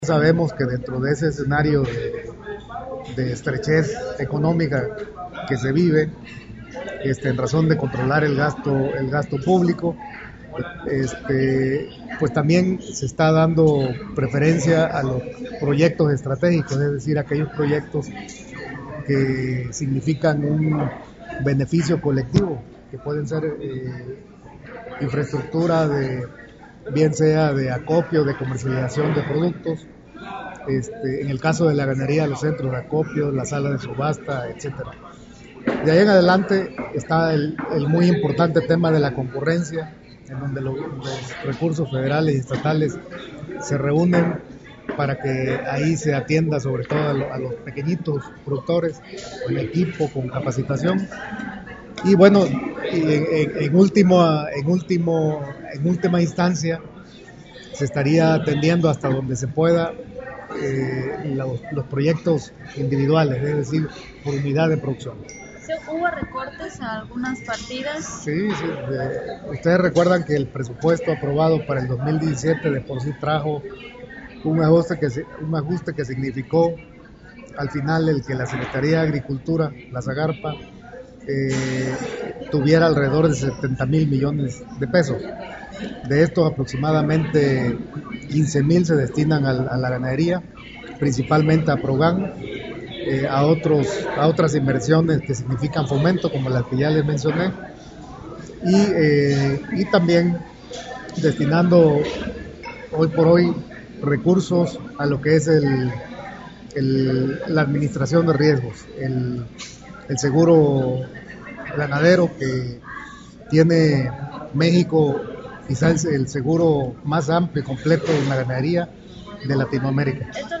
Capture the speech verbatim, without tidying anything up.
Sabemos que dentro de ese escenario de, de estrechez económica que se vive, este, en razón de controlar el gasto, el gasto público, este, pues también se está dando preferencia a los proyectos estratégicos, es decir, aquellos proyectos que significan un beneficio colectivo, que pueden ser eh, infraestructura de bien sea de acopio, de comercialización de productos, este, en el caso de la ganadería, los centros de acopio, la sala de subasta, etcétera. De ahí en adelante está el, el muy importante tema de la concurrencia, en donde lo, los recursos federales y estatales se reúnen para que ahí se atienda sobre todo a, lo, a los pequeñitos productores con equipo, con capacitación. Y bueno, en, en, en, último, en, último, en última instancia se estaría atendiendo hasta donde se pueda eh, los, los proyectos individuales, es decir, por unidad de producción. ¿Hubo recortes a algunas partidas? Sí, sí. De, ustedes recuerdan que el presupuesto aprobado para el dos mil diecisiete de por sí trajo un ajuste que, un ajuste que significó al final el que la Secretaría de Agricultura, la SAGARPA, eh, tuviera alrededor de setenta mil millones de pesos. De estos aproximadamente quince mil se destinan a, a la ganadería, principalmente a Progan, eh, a, otros, a otras inversiones que significan fomento, como las que ya les mencioné, y, eh, y también destinando hoy por hoy recursos a lo que es el, el, la administración de riesgos, el, el seguro ganadero que tiene México, quizás el seguro más amplio y completo en la ganadería de Latinoamérica. ¿Esto